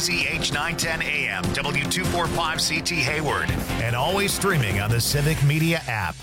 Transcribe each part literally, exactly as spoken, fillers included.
Z H nine ten A M, W two forty-five C T Hayward, and always streaming on the Civic Media app.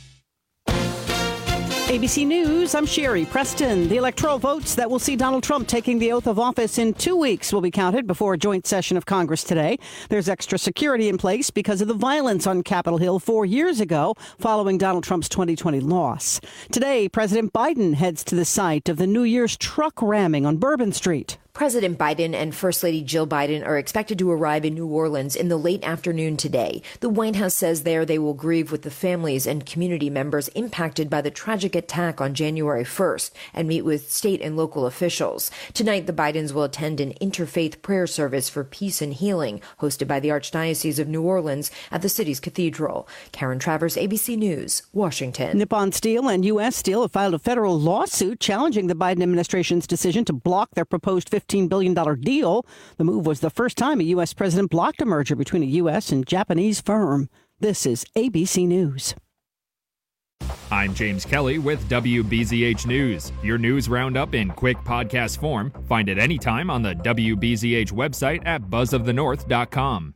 A B C News, I'm Sherry Preston. The electoral votes that will see Donald Trump taking the oath of office in two weeks will be counted before a joint session of Congress today. There's extra security in place because of the violence on Capitol Hill four years ago following Donald Trump's twenty twenty loss. Today, President Biden heads to the site of the New Year's truck ramming on Bourbon Street. President Biden and First Lady Jill Biden are expected to arrive in New Orleans in the late afternoon today. The White House says there they will grieve with the families and community members impacted by the tragic attack on January first and meet with state and local officials. Tonight, the Bidens will attend an interfaith prayer service for peace and healing hosted by the Archdiocese of New Orleans at the city's cathedral. Karen Travers, A B C News, Washington. Nippon Steel and U S Steel have filed a federal lawsuit challenging the Biden administration's decision to block their proposed fifteen billion dollars deal. The move was the first time a U S president blocked a merger between a U S and Japanese firm. This is A B C News. I'm James Kelly with W B Z H News. Your news roundup in quick podcast form. Find it anytime on the W B Z H website at buzz of the north dot com.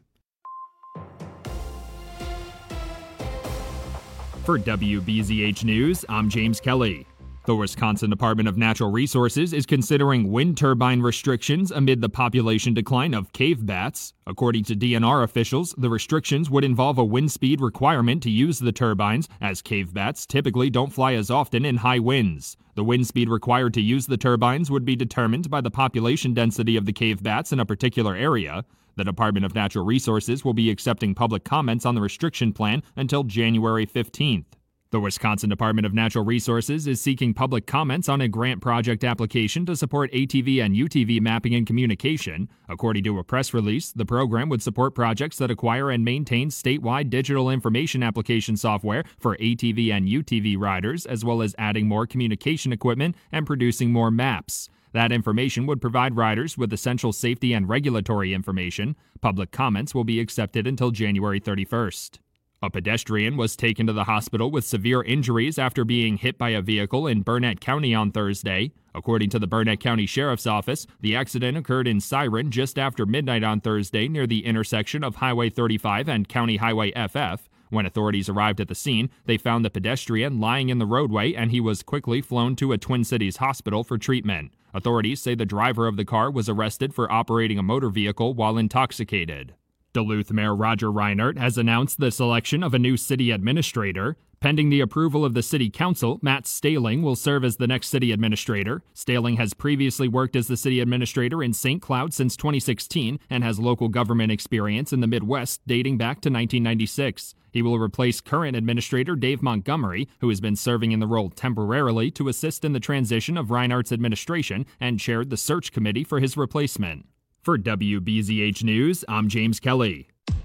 For W B Z H News, I'm James Kelly. The Wisconsin Department of Natural Resources is considering wind turbine restrictions amid the population decline of cave bats. According to D N R officials, the restrictions would involve a wind speed requirement to use the turbines, as cave bats typically don't fly as often in high winds. The wind speed required to use the turbines would be determined by the population density of the cave bats in a particular area. The Department of Natural Resources will be accepting public comments on the restriction plan until January fifteenth. The Wisconsin Department of Natural Resources is seeking public comments on a grant project application to support A T V and U T V mapping and communication. According to a press release, the program would support projects that acquire and maintain statewide digital information application software for A T V and U T V riders, as well as adding more communication equipment and producing more maps. That information would provide riders with essential safety and regulatory information. Public comments will be accepted until January thirty-first. A pedestrian was taken to the hospital with severe injuries after being hit by a vehicle in Burnett County on Thursday. According to the Burnett County Sheriff's Office, the accident occurred in Siren just after midnight on Thursday near the intersection of Highway thirty-five and County Highway F F. When authorities arrived at the scene, they found the pedestrian lying in the roadway and he was quickly flown to a Twin Cities hospital for treatment. Authorities say the driver of the car was arrested for operating a motor vehicle while intoxicated. Duluth Mayor Roger Reinert has announced the selection of a new city administrator. Pending the approval of the city council, Matt Staling will serve as the next city administrator. Staling has previously worked as the city administrator in Saint Cloud since twenty sixteen and has local government experience in the Midwest dating back to nineteen ninety-six. He will replace current administrator Dave Montgomery, who has been serving in the role temporarily to assist in the transition of Reinert's administration and chaired the search committee for his replacement. For W B Z H News, I'm James Kelly.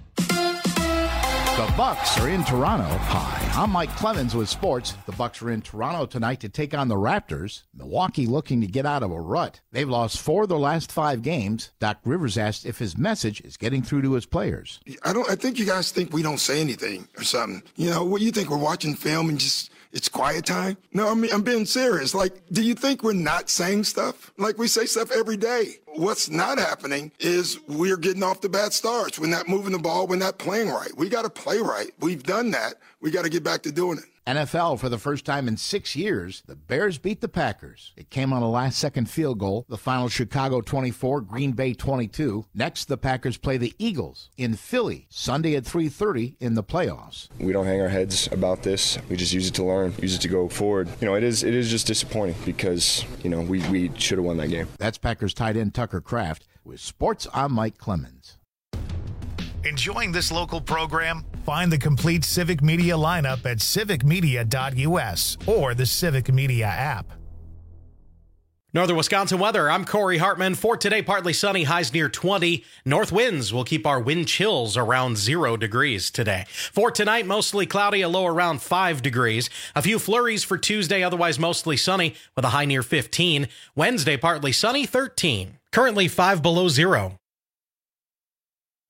The Bucks are in Toronto. Hi, I'm Mike Clemens with sports. The Bucks are in Toronto tonight to take on the Raptors. Milwaukee looking to get out of a rut. They've lost four of their last five games. Doc Rivers asked if his message is getting through to his players. I don't. I think you guys think we don't say anything or something. You know, what do you think? We're watching film and just it's quiet time? No, I mean, I'm being serious. Like, do you think we're not saying stuff? Like, we say stuff every day. What's not happening is we're getting off the bad starts. We're not moving the ball. We're not playing right. We got to play right. We've done that. We got to get back to doing it. N F L, for the first time in six years, the Bears beat the Packers. It came on a last-second field goal. The final, Chicago twenty-four, Green Bay twenty-two. Next, the Packers play the Eagles in Philly, Sunday at three thirty in the playoffs. We don't hang our heads about this. We just use it to learn, use it to go forward. You know, it is it is just disappointing because, you know, we, we should have won that game. That's Packers tight end Tucker Kraft. With sports, I'm Mike Clemens. Enjoying this local program? Find the complete Civic Media lineup at civic media dot u s or the Civic Media app. Northern Wisconsin weather, I'm Corey Hartman. For today, partly sunny, highs near twenty. North winds will keep our wind chills around zero degrees today. For tonight, mostly cloudy, a low around five degrees. A few flurries for Tuesday, otherwise mostly sunny with a high near fifteen. Wednesday, partly sunny, thirteen. Currently five below zero.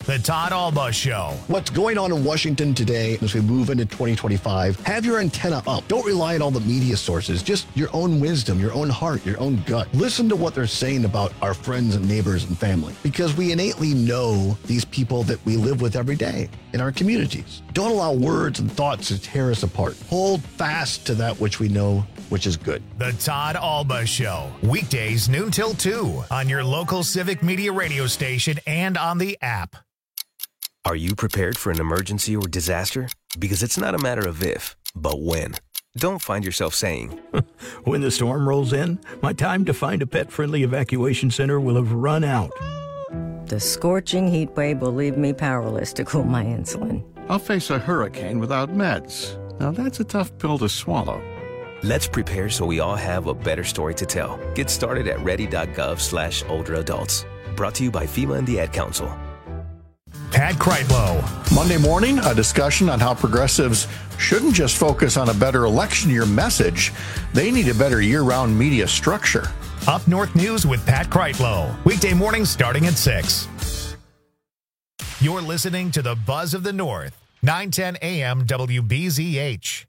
The Todd Alba Show. What's going on in Washington today as we move into twenty twenty-five? Have your antenna up. Don't rely on all the media sources. Just your own wisdom, your own heart, your own gut. Listen to what they're saying about our friends and neighbors and family, because we innately know these people that we live with every day in our communities. Don't allow words and thoughts to tear us apart. Hold fast to that which we know, which is good. The Todd Alba Show. Weekdays noon till two on your local Civic Media radio station and on the app. Are you prepared for an emergency or disaster? Because it's not a matter of if, but when. Don't find yourself saying, when the storm rolls in, my time to find a pet-friendly evacuation center will have run out. The scorching heat wave will leave me powerless to cool my insulin. I'll face a hurricane without meds. Now that's a tough pill to swallow. Let's prepare so we all have a better story to tell. Get started at ready.gov slash older adults. Brought to you by FEMA and the Ad Council. Pat Kreitlow. Monday morning, a discussion on how progressives shouldn't just focus on a better election year message. They need a better year-round media structure. Up North News with Pat Kreitlow. Weekday mornings starting at six. You're listening to the Buzz of the North. nine ten a.m. W B Z H.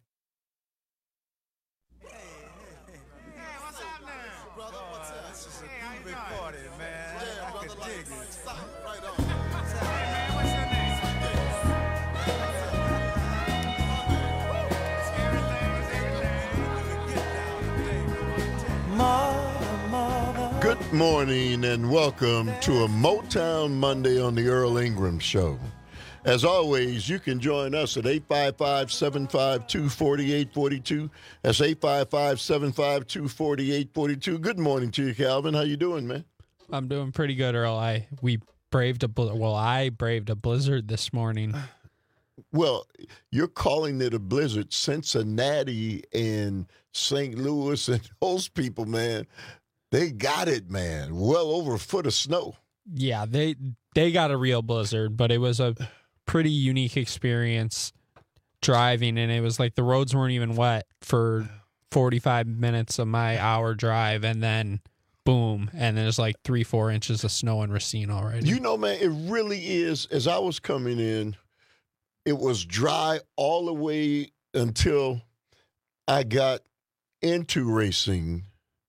Good morning and welcome to a Motown Monday on the Earl Ingram Show. As always, you can join us at eight five five, seven five two, four eight four two. That's eight five five, seven five two, four eight four two. Good morning to you, Calvin. How you doing, man? I'm doing pretty good, Earl. I we braved a bl- well, I braved a blizzard this morning. Well, you're calling it a blizzard. Cincinnati and Saint Louis and those people, man, they got it, man. Well over a foot of snow. Yeah, they they got a real blizzard, but it was a pretty unique experience driving, and it was like the roads weren't even wet for forty-five minutes of my hour drive, and then boom, and there's like three, four inches of snow in Racine already. You know, man, it really is. As I was coming in, it was dry all the way until I got into Racine.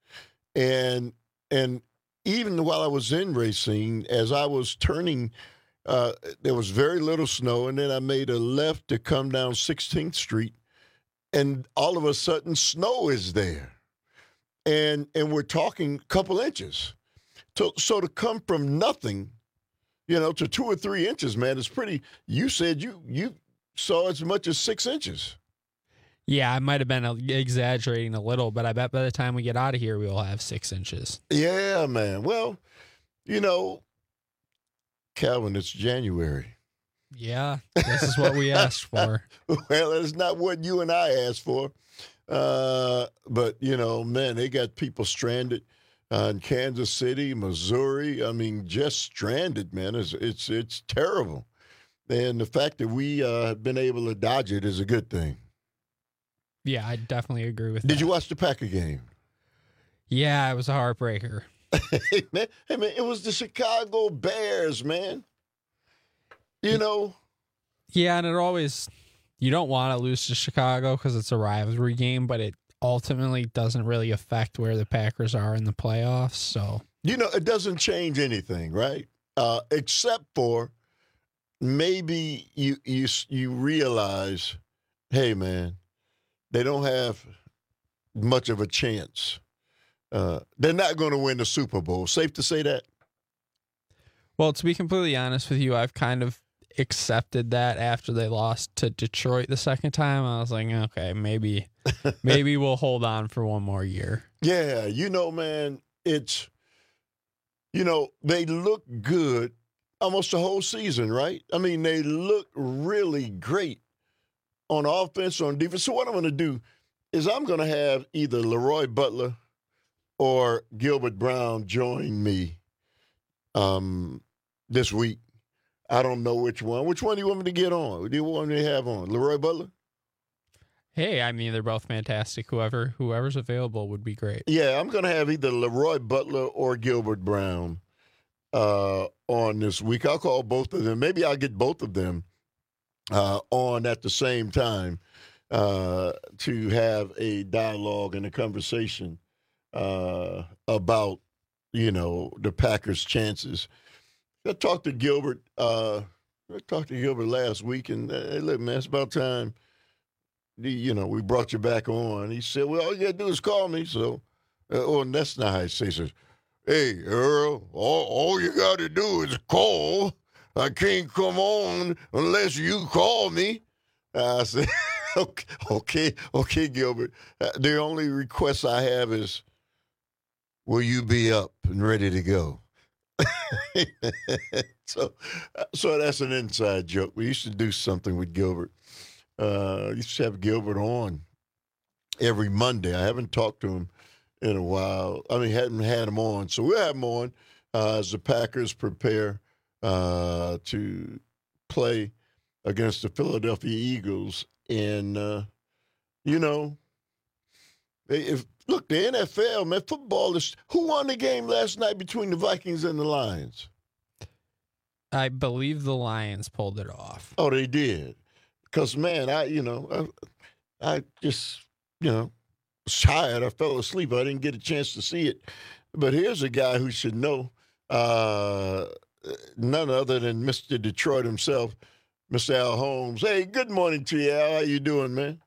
And and even while I was in Racine, as I was turning, uh, there was very little snow, and then I made a left to come down sixteenth Street, and all of a sudden snow is there. And and we're talking a couple inches. So, so to come from nothing, you know, to two or three inches, man, it's pretty. You said you you saw as much as six inches. Yeah, I might have been exaggerating a little, but I bet by the time we get out of here, we will have six inches. Yeah, man. Well, you know, Calvin, it's January. Yeah, this is what we asked for. Well, it's not what you and I asked for. Uh, but, you know, man, they got people stranded uh, in Kansas City, Missouri. I mean, just stranded, man. It's it's it's terrible. And the fact that we uh, have been able to dodge it is a good thing. Yeah, I definitely agree with Did that. Did you watch the Packer game? Yeah, it was a heartbreaker. hey, man, hey, man, it was the Chicago Bears, man. You know? Yeah, and it always, you don't want to lose to Chicago because it's a rivalry game, but it ultimately doesn't really affect where the Packers are in the playoffs. So, you know, it doesn't change anything, right? Uh, except for maybe you you you realize, hey, man, they don't have much of a chance. Uh, they're not going to win the Super Bowl. Safe to say that? Well, to be completely honest with you, I've kind of accepted that after they lost to Detroit the second time. I was like, okay, maybe maybe we'll hold on for one more year. Yeah, you know, man, it's, you know, they look good almost the whole season, right? I mean, they look really great on offense, on defense. So what I'm going to do is I'm going to have either Leroy Butler or Gilbert Brown join me um, this week. I don't know which one. Which one do you want me to get on? What do you want me to have on? Leroy Butler? Hey, I mean, they're both fantastic. Whoever, whoever's available would be great. Yeah, I'm going to have either Leroy Butler or Gilbert Brown uh, on this week. I'll call both of them. Maybe I'll get both of them uh, on at the same time uh, to have a dialogue and a conversation uh, about, you know, the Packers' chances. I talked to Gilbert. Uh, I talked to Gilbert last week, and uh, hey, look, man, it's about time. You know, we brought you back on. He said, "Well, all you gotta do is call me." So, uh, oh, and that's not how he says it. Hey, Earl, all, all you got to do is call. I can't come on unless you call me. Uh, I said, okay, okay, okay, Gilbert. Uh, the only request I have is, will you be up and ready to go? so, so that's an inside joke. We used to do something with Gilbert. Uh, used to have Gilbert on every Monday. I haven't talked to him in a while. I mean, hadn't had him on. So we'll have him on uh, as the Packers prepare uh, to play against the Philadelphia Eagles. And, uh, you know, if look, the N F L, man, football is – who won the game last night between the Vikings and the Lions? I believe the Lions pulled it off. Oh, they did. Because, man, I, you know, I, I just, you know, was tired. I fell asleep. I didn't get a chance to see it. But here's a guy who should know, uh, none other than Mister Detroit himself, Mister Al Holmes. Hey, good morning to you, Al. How you doing, man?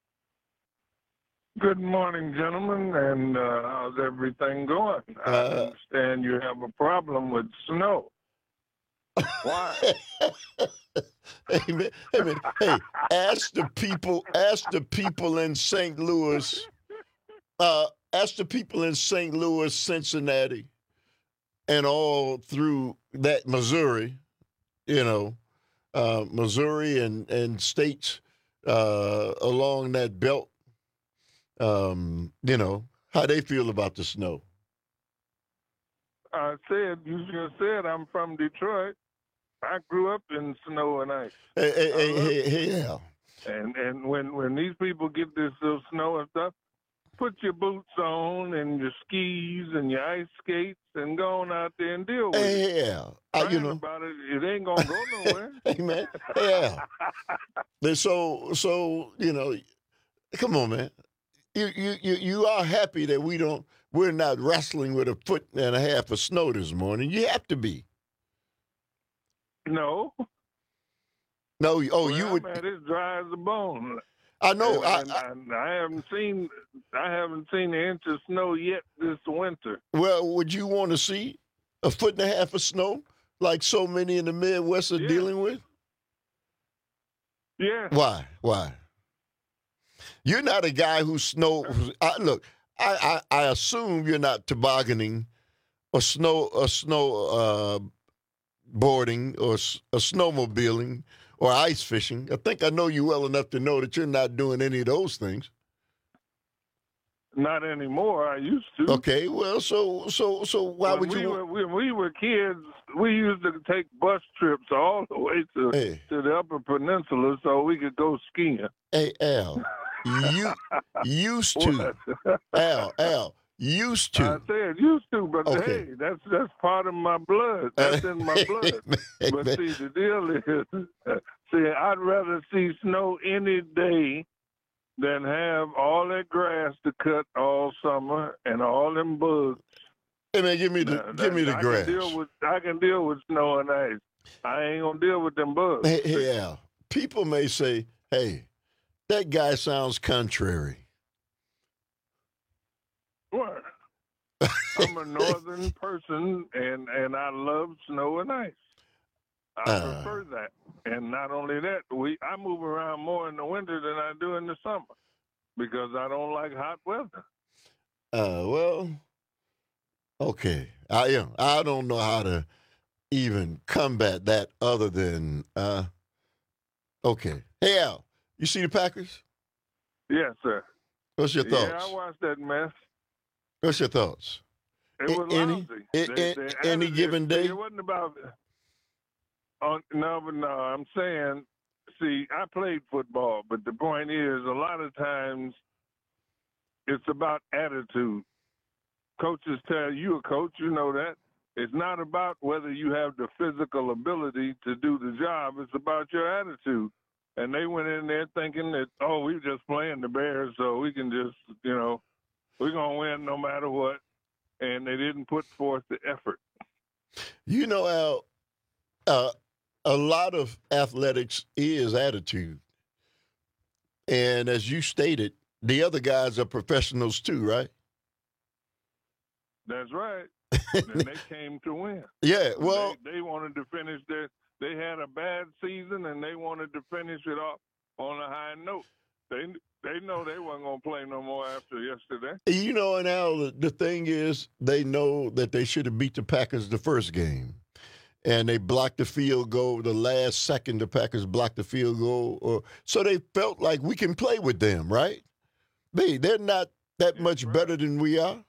Good morning, gentlemen, and uh, how's everything going? I Uh, understand you have a problem with snow. Why? Hey, man, hey, man, hey, ask the people, ask the people in Saint Louis, uh, ask the people in Saint Louis, Cincinnati, and all through that Missouri, you know, uh, Missouri and, and states uh, along that belt, um, you know, how they feel about the snow. I said, you just said I'm from Detroit. I grew up in snow and ice. Hey, hey, hey, hey, hey, Al. And and when, when these people get this little snow and stuff, put your boots on and your skis and your ice skates and go on out there and deal with Hey, it. hey, Al. I, you know, About it, it ain't gonna go nowhere. hey, man, hey, Al. Then So, so you know, come on, man. You, you, you, you are happy that we don't, we're not wrestling with a foot and a half of snow this morning. You have to be. No. No, oh, Where you I'm would. at, it's dry as a bone. I know. I, And, and I, I haven't seen I haven't seen an inch of snow yet this winter. Well, would you want to see a foot and a half of snow like so many in the Midwest are Yeah. dealing with? Yeah. Why? Why? You're not a guy who snow. I, look, I, I I assume you're not tobogganing or snow or snow uh, boarding or s- or snowmobiling or ice fishing. I think I know you well enough to know that you're not doing any of those things. Not anymore. I used to. Okay, well, so so so why when would we you? were, when we were kids, we used to take bus trips all the way to Hey. to the Upper Peninsula so we could go skiing. Hey, Al, you used to. Al, Al, used I to. said used to, but Okay. hey, that's that's part of my blood. That's in my blood. But see, the deal is, see, I'd rather see snow any day than have all that grass to cut all summer and all them bugs. Hey, man, give me the Now, give me the I grass. Can deal with, I can deal with snow and ice. I ain't gonna deal with them bugs. Hey, hey, Al, people may say, hey, that guy sounds contrary. What? I'm a northern person, and, and I love snow and ice. I Uh. prefer that. And not only that, we I move around more in the winter than I do in the summer because I don't like hot weather. Uh, well, okay. I yeah, I don't know how to even combat that other than uh, okay. Hey, Al, you see the Packers? Yes, sir. What's your Yeah, thoughts? I watched that mess. What's your thoughts? It was A- any- lousy. a- They- a- they any added- given it, day? It wasn't about. Oh, no, but no, I'm saying. See, I played football, but the point is, a lot of times, it's about attitude. Coaches tell you, a coach, you know that. it's not about whether you have the physical ability to do the job. It's about your attitude. And they went in there thinking that, oh, we're just playing the Bears, so we can just, you know, we're going to win no matter what. And they didn't put forth the effort. You know, Al, uh, a lot of athletics is attitude. And as you stated, the other guys are professionals too, right? That's right. And they came to win. Yeah, well. They, they wanted to finish their – they had a bad season, and they wanted to finish it off on a high note. They they know they weren't going to play no more after yesterday. You know, and Al, the, the thing is, they know that they should have beat the Packers the first game. And they blocked the field goal. The last second, the Packers blocked the field goal. Or, so they felt like we can play with them, right? They, they're not that much right. better than we are.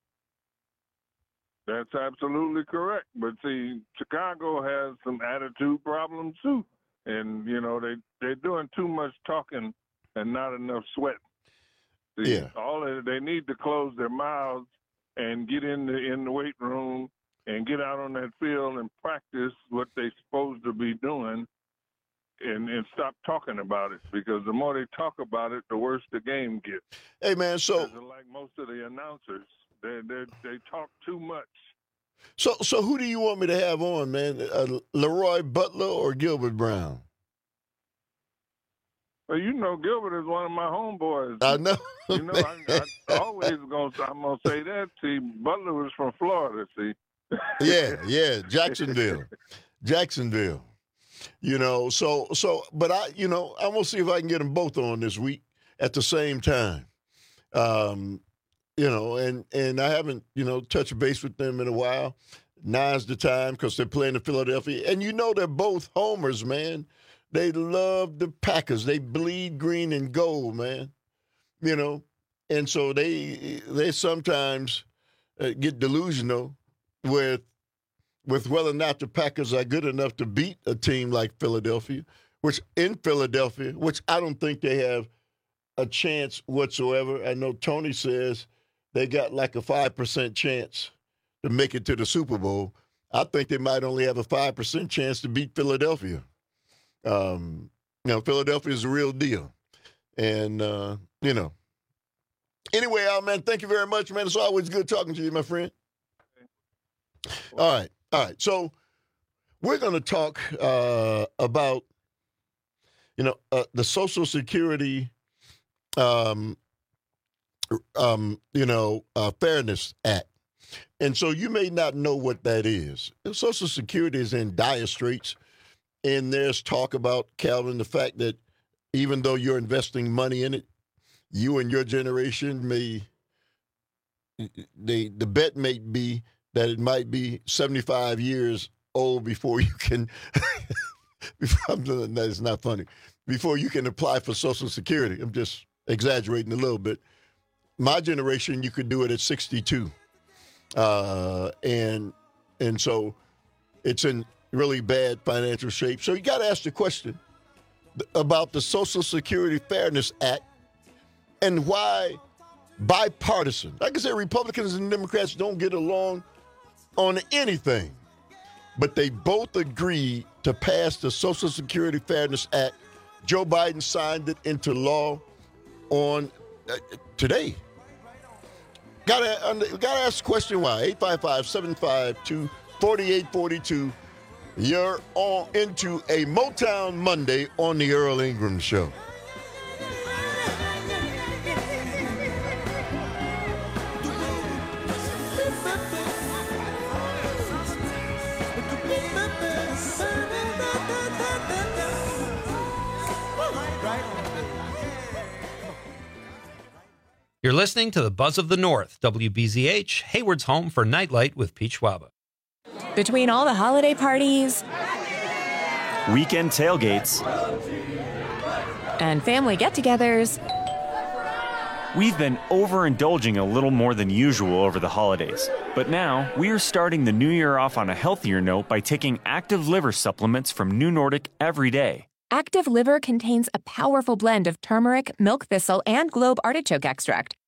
That's absolutely correct. But, see, Chicago has some attitude problems, too. And, you know, they, they're doing too much talking and not enough sweat. See, yeah. All they, they need to close their mouths and get in the in the weight room and get out on that field and practice what they're supposed to be doing and, and stop talking about it. Because the more they talk about it, the worse the game gets. Hey, man, so like most of the announcers, they they they talk too much. So so who do you want me to have on, man? Uh, Leroy Butler or Gilbert Brown? Well, you know, Gilbert is one of my homeboys. I know. You know, I, I always gonna I'm gonna say that. See, Butler was from Florida. See. yeah, yeah, Jacksonville, Jacksonville. You know, so so, but I, you know, I'm gonna see if I can get them both on this week at the same time. Um, you know, and and I haven't, you know, touched base with them in a while. Now's the time because they're playing in Philadelphia, and you know they're both homers, man. They love the Packers. They bleed green and gold, man. You know, and so they they sometimes uh, get delusional with with whether or not the Packers are good enough to beat a team like Philadelphia, which in Philadelphia, which I don't think they have a chance whatsoever. I know Tony says they got like a five percent chance to make it to the Super Bowl. I think they might only have a five percent chance to beat Philadelphia. Um, you know, Philadelphia is a real deal. And, uh, you know. Anyway, Al, man, thank you very much, man. It's always good talking to you, my friend. All right. All right. So we're going to talk uh, about, you know, uh, the Social Security, um, um, you know, uh, Fairness Act. And so you may not know what that is. Social Security is in dire straits. And there's talk about, Calvin, the fact that even though you're investing money in it, you and your generation may, they, the bet may be that it might be seventy-five years old before you can, before, that's not funny, before you can apply for Social Security. I'm just exaggerating a little bit. My generation, you could do it at sixty-two. Uh, and and so it's in really bad financial shape. So you got to ask the question about the Social Security Fairness Act and why bipartisan. Like I said, Republicans and Democrats don't get along on anything, but they both agreed to pass the Social Security Fairness Act. Joe Biden signed it into law on uh, today. Gotta, uh, gotta ask the question why. eight five five, seven five two, four eight four two. You're on into a Motown Monday on the Earl Ingram Show. You're listening to the Buzz of the North, W B Z H, Hayward's home for Nightlight with Pete Schwaba. Between all the holiday parties, weekend tailgates, and family get-togethers, we've been overindulging a little more than usual over the holidays. But now, we're starting the new year off on a healthier note by taking Active Liver supplements from New Nordic every day. Active Liver contains a powerful blend of turmeric, milk thistle, and globe artichoke extract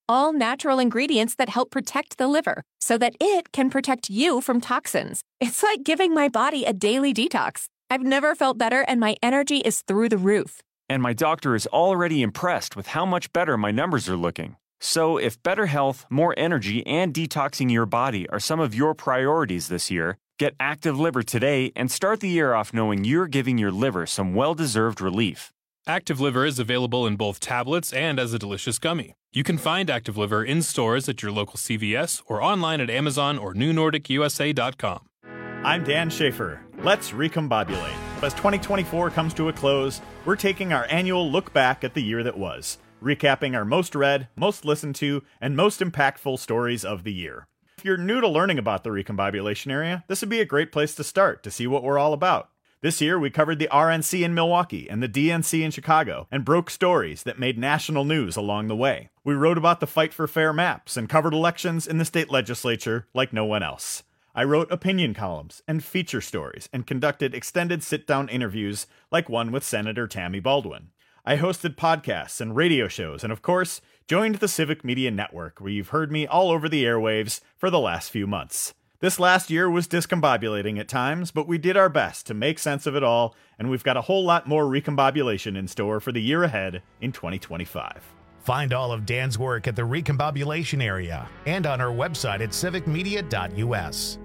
all natural ingredients that help protect the liver so that it can protect you from toxins. It's like giving my body a daily detox. I've never felt better, and my energy is through the roof. And my doctor is already impressed with how much better my numbers are looking. So if better health, more energy, and detoxing your body are some of your priorities this year, get Active Liver today and start the year off knowing you're giving your liver some well-deserved relief. Active Liver is available in both tablets and as a delicious gummy. You can find Active Liver in stores at your local C V S or online at Amazon or new nordic u s a dot com. I'm Dan Schaefer. Let's recombobulate. As twenty twenty-four comes to a close, we're taking our annual look back at the year that was, recapping our most read, most listened to, and most impactful stories of the year. If you're new to learning about the recombobulation area, this would be a great place to start to see what we're all about. This year, we covered the R N C in Milwaukee and the D N C in Chicago and broke stories that made national news along the way. We wrote about the fight for fair maps and covered elections in the state legislature like no one else. I wrote opinion columns and feature stories and conducted extended sit-down interviews like one with Senator Tammy Baldwin. I hosted podcasts and radio shows and, of course, joined the Civic Media Network, where you've heard me all over the airwaves for the last few months. This last year was discombobulating at times, but we did our best to make sense of it all, and we've got a whole lot more recombobulation in store for the year ahead in twenty twenty-five. Find all of Dan's work at the recombobulation area and on our website at civic media dot u s.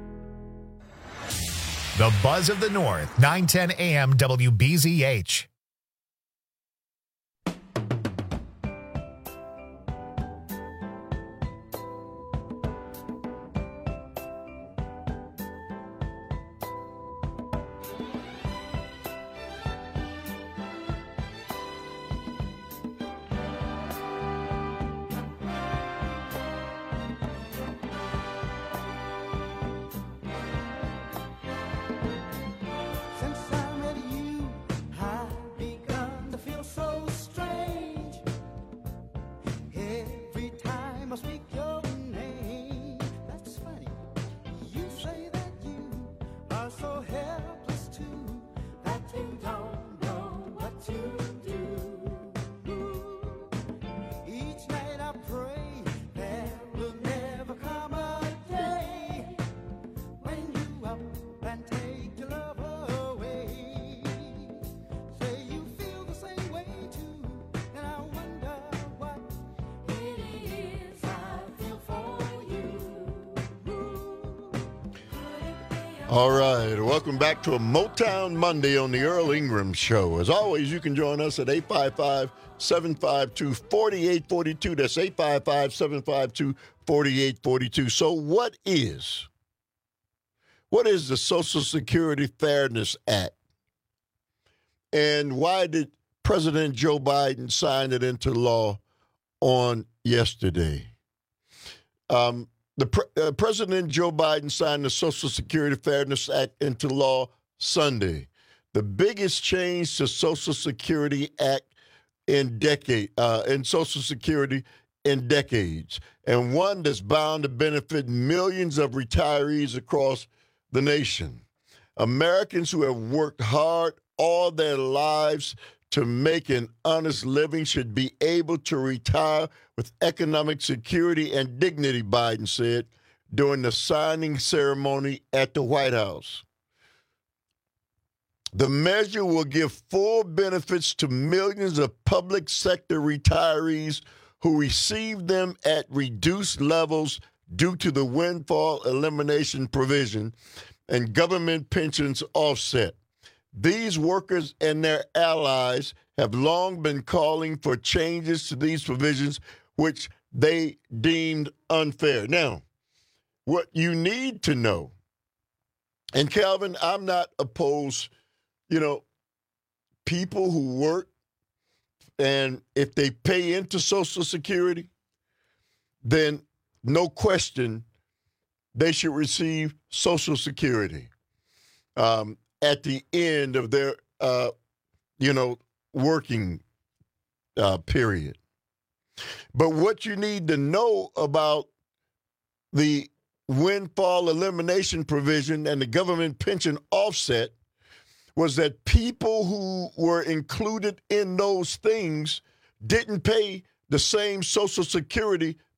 The Buzz of the North, nine ten a m W B Z H. All right, welcome back to a Motown Monday on the Earl Ingram Show. As always, you can join us at eight five five, seven five two, four eight four two. That's eight five five, seven five two, four eight four two. So what is, what is the Social Security Fairness Act? And why did President Joe Biden sign it into law on yesterday? Um, The pre- uh, President Joe Biden signed the Social Security Fairness Act into law Sunday, the biggest change to Social Security Act in decade uh, in Social Security in decades, and one that's bound to benefit millions of retirees across the nation. Americans who have worked hard all their lives to make an honest living should be able to retire with economic security and dignity, Biden said during the signing ceremony at the White House. The measure will give full benefits to millions of public sector retirees who receive them at reduced levels due to the windfall elimination provision and government pensions offset. These workers and their allies have long been calling for changes to these provisions, which they deemed unfair. Now, what you need to know, and Calvin, I'm not opposed, you know, people who work and if they pay into Social Security, then no question they should receive Social Security. Um, at the end of their, uh, you know, working uh, period. But what you need to know about the windfall elimination provision and the government pension offset was that people who were included in those things didn't pay the same Social Security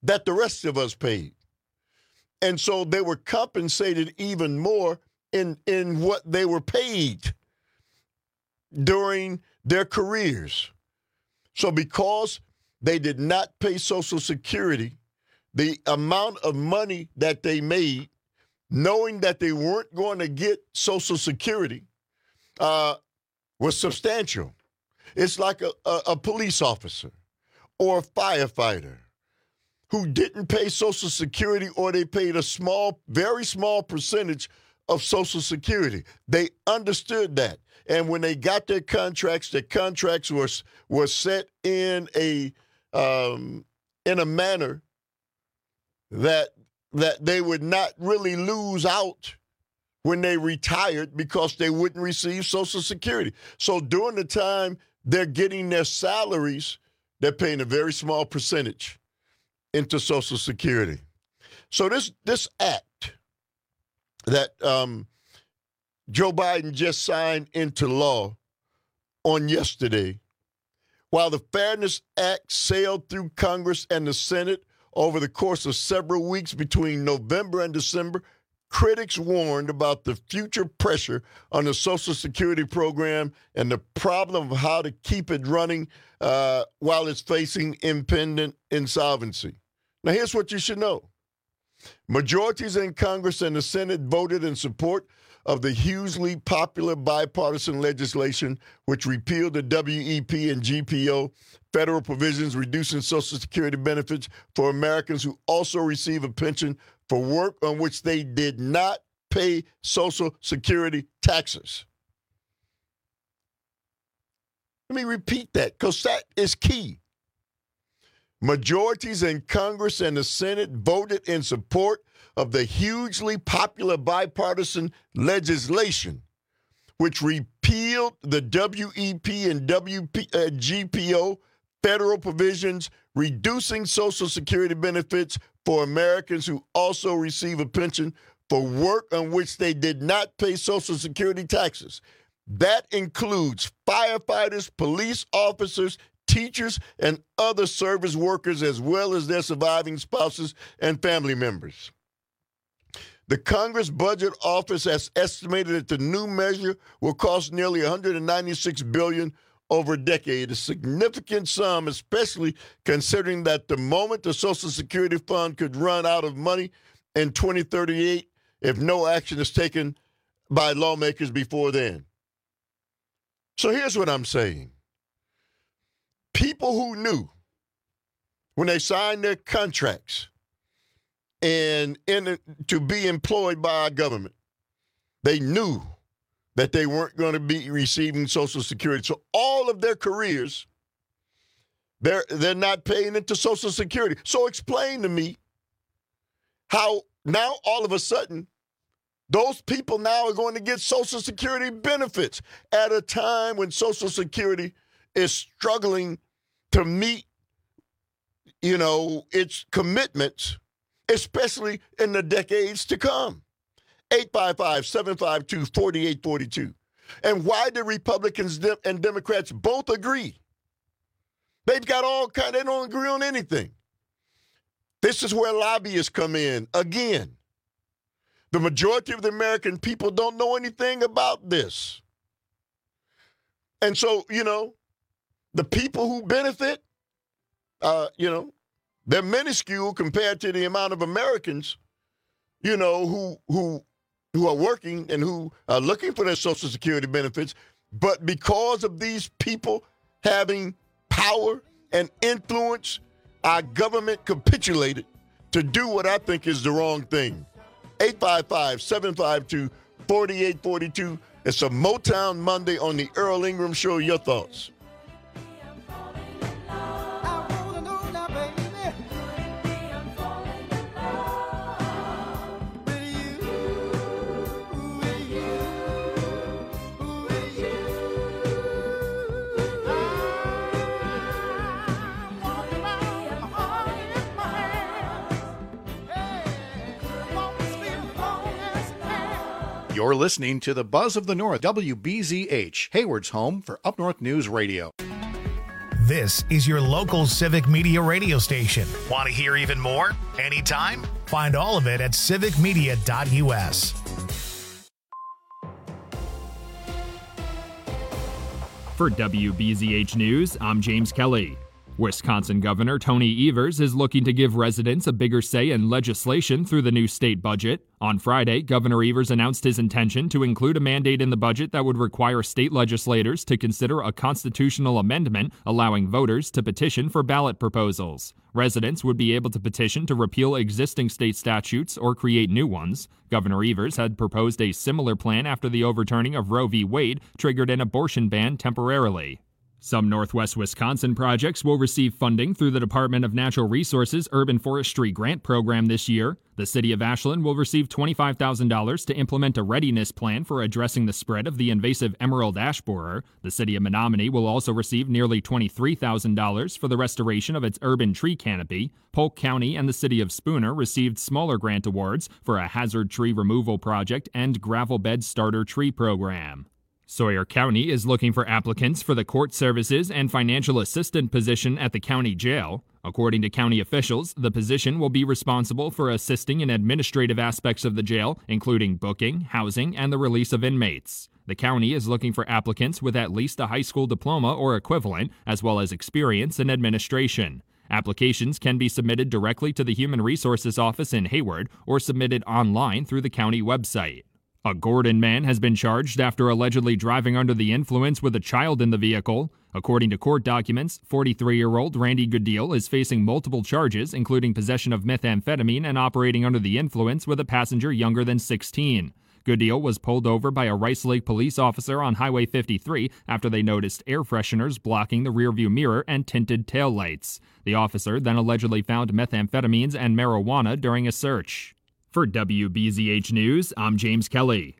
that the rest of us paid. And so they were compensated even more in, in what they were paid during their careers. So because they did not pay Social Security, the amount of money that they made, knowing that they weren't going to get Social Security, uh, was substantial. It's like a, a, a police officer or a firefighter who didn't pay Social Security, or they paid a small, very small percentage of Social Security. They understood that. And when they got their contracts, their contracts were, were set in a um, in a manner that that they would not really lose out when they retired because they wouldn't receive Social Security. So during the time they're getting their salaries, they're paying a very small percentage into Social Security. So this this act that um, Joe Biden just signed into law on yesterday, while the Fairness Act sailed through Congress and the Senate over the course of several weeks between November and December, critics warned about the future pressure on the Social Security program and the problem of how to keep it running uh, while it's facing impending insolvency. Now, here's what you should know. Majorities in Congress and the Senate voted in support of the hugely popular bipartisan legislation which repealed the W E P and G P O federal provisions reducing Social Security benefits for Americans who also receive a pension for work on which they did not pay Social Security taxes. Let me repeat that, because that is key. Majorities in Congress and the Senate voted in support of the hugely popular bipartisan legislation which repealed the W E P and W P, uh, G P O federal provisions reducing Social Security benefits for Americans who also receive a pension for work on which they did not pay Social Security taxes. That includes firefighters, police officers, teachers, and other service workers, as well as their surviving spouses and family members. The Congress Budget Office has estimated that the new measure will cost nearly one hundred ninety-six billion dollars over a decade, a significant sum, especially considering that the moment the Social Security Fund could run out of money in twenty thirty-eight if no action is taken by lawmakers before then. So here's what I'm saying. People who knew when they signed their contracts and in, to be employed by our government, they knew that they weren't going to be receiving Social Security. So all of their careers, they're, they're not paying into Social Security. So explain to me how now all of a sudden those people now are going to get Social Security benefits at a time when Social Security is struggling to meet, you know, its commitments, especially in the decades to come. eight five five, seven five two, four eight four two. And why do Republicans and Democrats both agree? They've got all kind, they don't agree on anything. This is where lobbyists come in again. The majority of the American people don't know anything about this. And so, you know, the people who benefit, uh, you know, they're minuscule compared to the amount of Americans, you know, who who who are working and who are looking for their Social Security benefits. But because of these people having power and influence, our government capitulated to do what I think is the wrong thing. eight five five, seven five two, four eight four two. It's a Motown Monday on the Earl Ingram Show. Your thoughts? You're listening to the Buzz of the North, W B Z H, Hayward's home for Up North News Radio. This is your local Civic Media radio station. Want to hear even more? Anytime? Find all of it at civic media dot u s. For W B Z H News, I'm James Kelly. Wisconsin Governor Tony Evers is looking to give residents a bigger say in legislation through the new state budget. On Friday, Governor Evers announced his intention to include a mandate in the budget that would require state legislators to consider a constitutional amendment allowing voters to petition for ballot proposals. Residents would be able to petition to repeal existing state statutes or create new ones. Governor Evers had proposed a similar plan after the overturning of Roe v. Wade triggered an abortion ban temporarily. Some Northwest Wisconsin projects will receive funding through the Department of Natural Resources Urban Forestry Grant Program this year. The city of Ashland will receive twenty-five thousand dollars to implement a readiness plan for addressing the spread of the invasive emerald ash borer. The city of Menominee will also receive nearly twenty-three thousand dollars for the restoration of its urban tree canopy. Polk County and the city of Spooner received smaller grant awards for a hazard tree removal project and gravel bed starter tree program. Sawyer County is looking for applicants for the court services and financial assistant position at the county jail. According to county officials, the position will be responsible for assisting in administrative aspects of the jail, including booking, housing, and the release of inmates. The county is looking for applicants with at least a high school diploma or equivalent, as well as experience in administration. Applications can be submitted directly to the Human Resources Office in Hayward or submitted online through the county website. A Gordon man has been charged after allegedly driving under the influence with a child in the vehicle. According to court documents, forty-three-year-old Randy Gooddeal is facing multiple charges, including possession of methamphetamine and operating under the influence with a passenger younger than sixteen. Gooddeal was pulled over by a Rice Lake police officer on Highway fifty-three after they noticed air fresheners blocking the rearview mirror and tinted taillights. The officer then allegedly found methamphetamines and marijuana during a search. For W B Z H News, I'm James Kelly.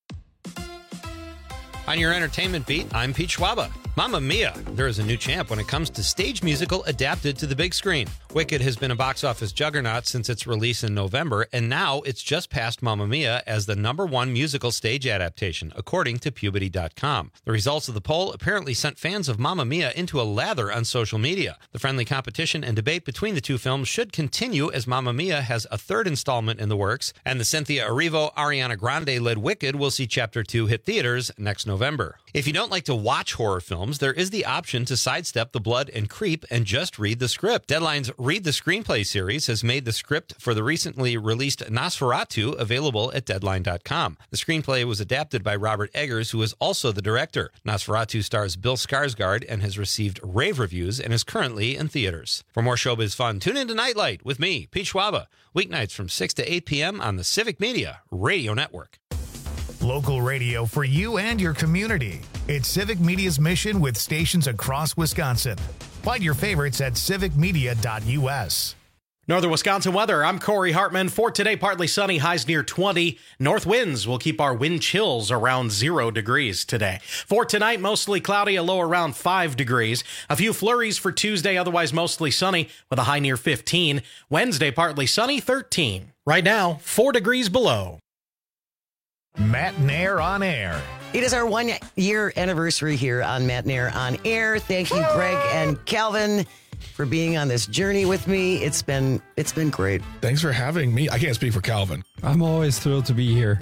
On your entertainment beat, I'm Pete Schwaba. Mamma Mia! There is a new champ when it comes to stage musical adapted to the big screen. Wicked has been a box office juggernaut since its release in November, and now it's just passed Mamma Mia as the number one musical stage adaptation, according to Puberty dot com. The results of the poll apparently sent fans of Mamma Mia into a lather on social media. The friendly competition and debate between the two films should continue as Mamma Mia has a third installment in the works, and the Cynthia Erivo, Ariana Grande-led Wicked will see Chapter two hit theaters next November. If you don't like to watch horror films, there is the option to sidestep the blood and creep and just read the script. Deadline's Read the Screenplay series has made the script for the recently released Nosferatu available at Deadline dot com. The screenplay was adapted by Robert Eggers, who is also the director. Nosferatu stars Bill Skarsgård and has received rave reviews and is currently in theaters. For more showbiz fun, tune into Nightlight with me, Pete Schwaba, weeknights from six to eight p.m. on the Civic Media Radio Network. Local radio for you and your community. It's Civic Media's mission with stations across Wisconsin. Find your favorites at civic media dot u s. Northern Wisconsin weather. I'm Corey Hartman. For today, partly sunny, highs near twenty. North winds will keep our wind chills around zero degrees today. For tonight, mostly cloudy, a low around five degrees. A few flurries for Tuesday, otherwise mostly sunny with a high near fifteen. Wednesday, partly sunny, thirteen. Right now, four degrees below. Matt Nair on air. It is our one year anniversary here on Matt Nair on air. Thank you, Greg and Calvin, for being on this journey with me. It's been it's been great. Thanks for having me. I can't speak for Calvin. I'm always thrilled to be here.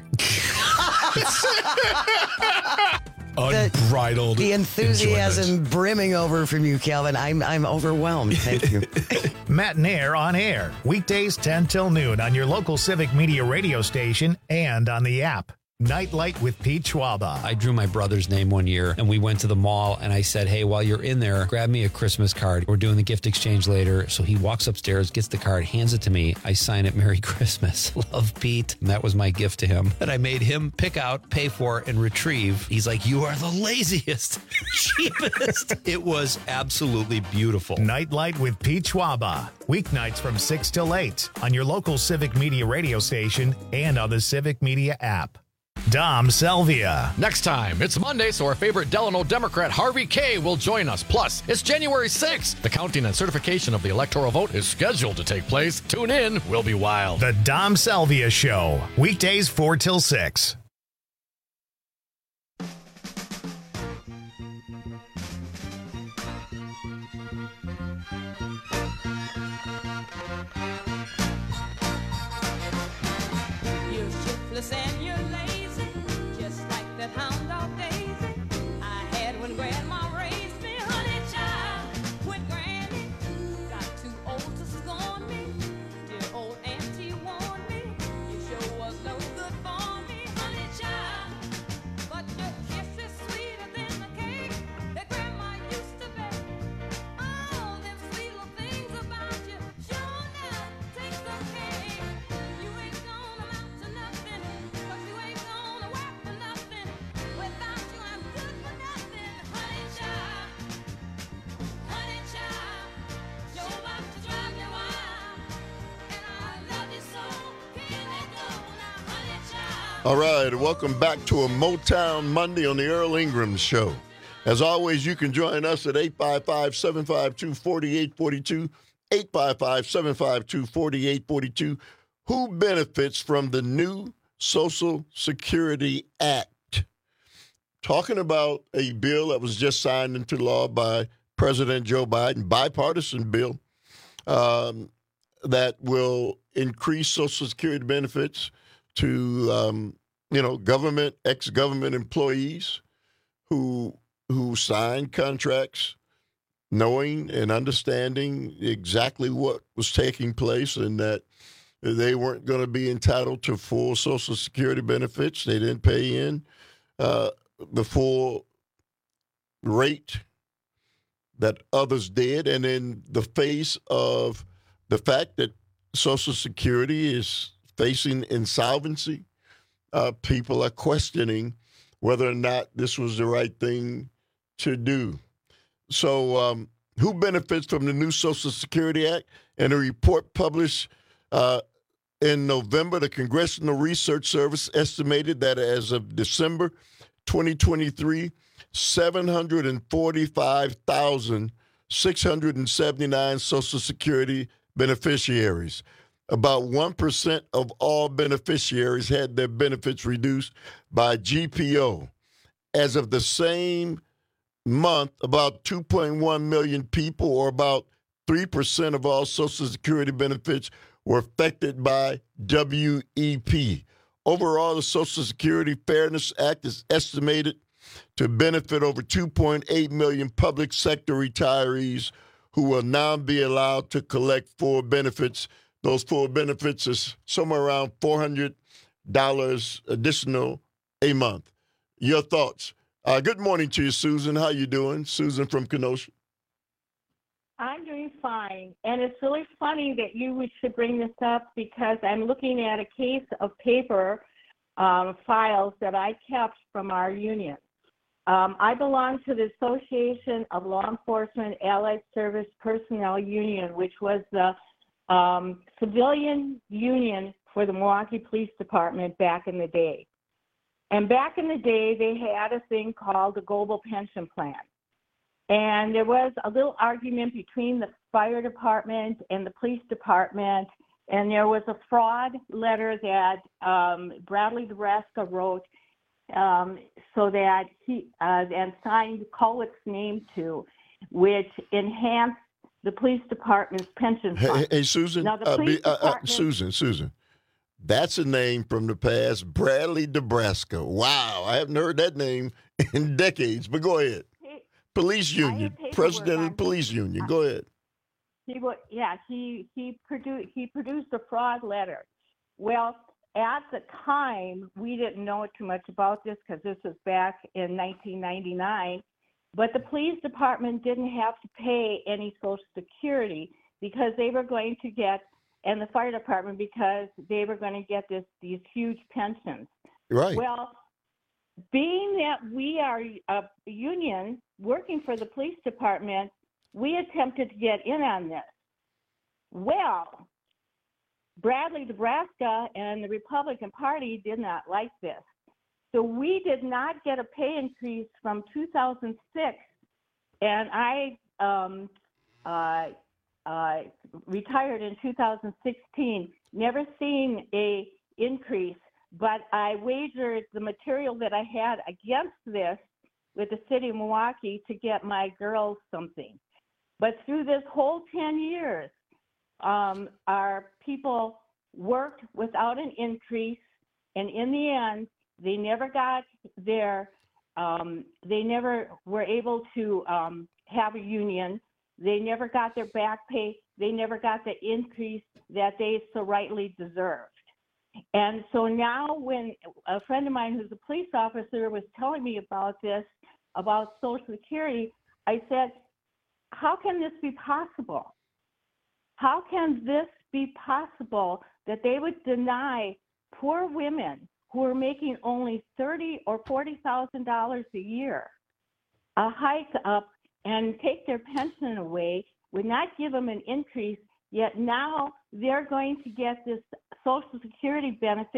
Unbridled. The, the enthusiasm enjoyment. brimming over from you, Calvin. I'm I'm overwhelmed. Thank you. Matt Nair on air. Weekdays ten till noon on your local Civic Media radio station and on the app. Nightlight with Pete Schwaba. I drew my brother's name one year, and we went to the mall, and I said, hey, while you're in there, grab me a Christmas card. We're doing the gift exchange later. So he walks upstairs, gets the card, hands it to me. I sign it, Merry Christmas. Love, Pete. And that was my gift to him that I made him pick out, pay for, and retrieve. He's like, you are the laziest, cheapest. It was absolutely beautiful. Nightlight with Pete Schwaba. Weeknights from six till eight on your local Civic Media radio station and on the Civic Media app. Dom Selvia. Next time, it's Monday, so our favorite Delano Democrat Harvey Kaye will join us. Plus, it's January sixth. The counting and certification of the electoral vote is scheduled to take place. Tune in. We'll be wild. The Dom Selvia Show. Weekdays four till six. All right, welcome back to a Motown Monday on the Earl Ingram Show. As always, you can join us at eight five five, seven five two, four eight four two, eight five five, seven five two, four eight four two. Who benefits from the new Social Security Act? Talking about a bill that was just signed into law by President Joe Biden, bipartisan bill, um, that will increase Social Security benefits to, um, you know, government, ex-government employees who who signed contracts knowing and understanding exactly what was taking place and that they weren't going to be entitled to full Social Security benefits. They didn't pay in uh, the full rate that others did. And in the face of the fact that Social Security is facing insolvency, uh, people are questioning whether or not this was the right thing to do. So um, who benefits from the new Social Security Act? In a report published uh, in November, the Congressional Research Service estimated that as of December twenty twenty-three, seven hundred forty-five thousand six hundred seventy-nine Social Security beneficiaries. About one percent of all beneficiaries had their benefits reduced by G P O. As of the same month, about two point one million people, or about three percent of all Social Security benefits, were affected by W E P. Overall, the Social Security Fairness Act is estimated to benefit over two point eight million public sector retirees who will now be allowed to collect full benefits. Those full benefits is somewhere around four hundred dollars additional a month. Your thoughts? Uh, good morning to you, Susan. How you doing? Susan from Kenosha. I'm doing fine. And it's really funny that you should bring this up because I'm looking at a case of paper um, files that I kept from our union. Um, I belong to the Association of Law Enforcement Allied Service Personnel Union, which was the um, civilian union for the Milwaukee Police Department back in the day. And back in the day, they had a thing called the Global Pension Plan. And there was a little argument between the fire department and the police department, and there was a fraud letter that um, Bradley DeBrasca wrote um, so that he uh, and signed Colwick's name to, which enhanced the police department's pension fund. Hey, hey Susan, now, the uh, police be, uh, uh, department, Susan, Susan. That's a name from the past, Bradley DeBrasca. Wow, I haven't heard that name in decades, but go ahead. Police union, president of the police union. Go ahead. He would, yeah, he he produced he produced a fraud letter. Well, at the time, we didn't know too much about this because this was back in nineteen ninety-nine. But the police department didn't have to pay any Social Security because they were going to get, and the fire department because they were going to get this these huge pensions. Right. Well, being that we are a union working for the police department, we attempted to get in on this. Well, Bradley DeBrasca and the Republican Party did not like this. So we did not get a pay increase from two thousand six, and I um, uh, uh, retired in two thousand sixteen, never seen a increase, but I wagered the material that I had against this with the city of Milwaukee to get my girls something. But through this whole ten years, um, our people worked without an increase, and in the end, they never got their, um, they never were able to um, have a union. They never got their back pay. They never got the increase that they so rightly deserved. And so now when a friend of mine who's a police officer was telling me about this, about Social Security, I said, how can this be possible? How can this be possible that they would deny poor women who are making only thirty thousand dollars or forty thousand dollars a year a hike up and take their pension away, would not give them an increase, yet now they're going to get this Social Security benefits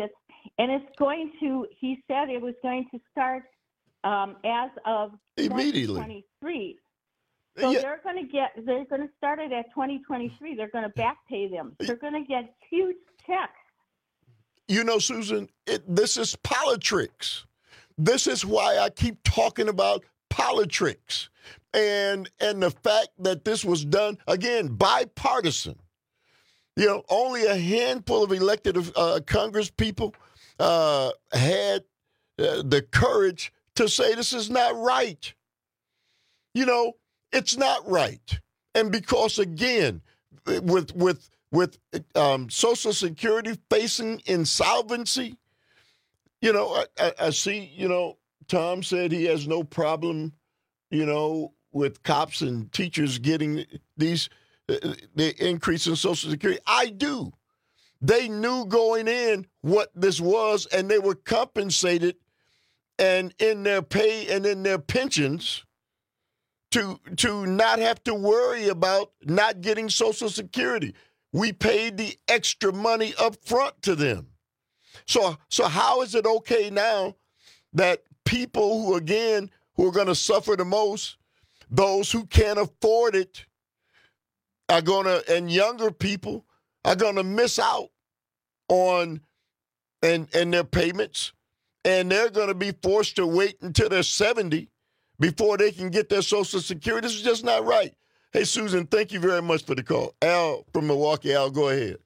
And it's going to, he said it was going to start um, as of immediately twenty twenty-three. So Yeah. they're going to get, they're going to start it at twenty twenty-three. They're going to back pay them. They're going to get huge checks. You know, Susan, it, this is politics. This is why I keep talking about politics. And and the fact that this was done, again, bipartisan. You know, only a handful of elected uh, Congress people uh, had uh, the courage to say this is not right. You know, it's not right. And because, again, with with with um, Social Security facing insolvency, you know, I, I, I see, you know, Tom said he has no problem, you know, with cops and teachers getting these, uh, the increase in Social Security. I do. They knew going in what this was, and they were compensated and in their pay and in their pensions to to not have to worry about not getting Social Security. We paid the extra money up front to them. So so how is it okay now that people who, again, who are going to suffer the most, those who can't afford it, are going to, and younger people are going to miss out on and and their payments, and they're going to be forced to wait until they're seventy before they can get their Social Security? This is just not right. Hey, Susan, thank you very much for the call. Al from Milwaukee. Al, go ahead.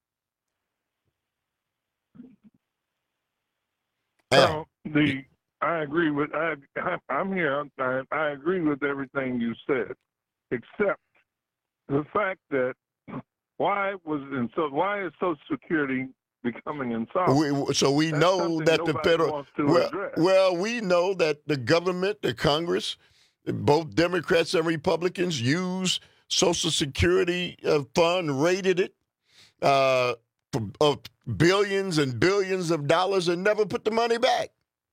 Well, the I agree with I I'm here. I, I agree with everything you said, except the fact that why was in so why is Social Security becoming insolvent? We, so we That's know that the federal wants to well, address. well, we know that the government, the Congress, both Democrats and Republicans use Social Security uh, fund, rated it uh, for, of billions and billions of dollars, and never put the money back.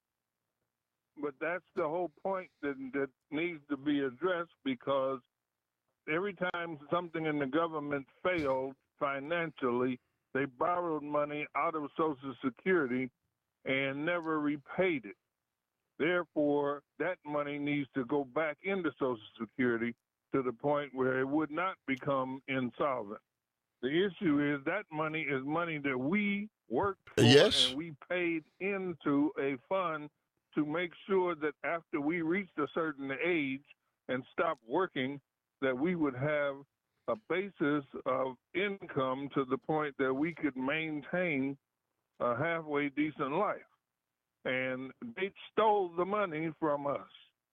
But that's the whole point that that needs to be addressed, because every time something in the government failed financially, they borrowed money out of Social Security and never repaid it. Therefore, that money needs to go back into Social Security to the point where it would not become insolvent. The issue is that money is money that we worked for, yes. and we paid into a fund to make sure that after we reached a certain age and stopped working, that we would have a basis of income to the point that we could maintain a halfway decent life. And they stole the money from us.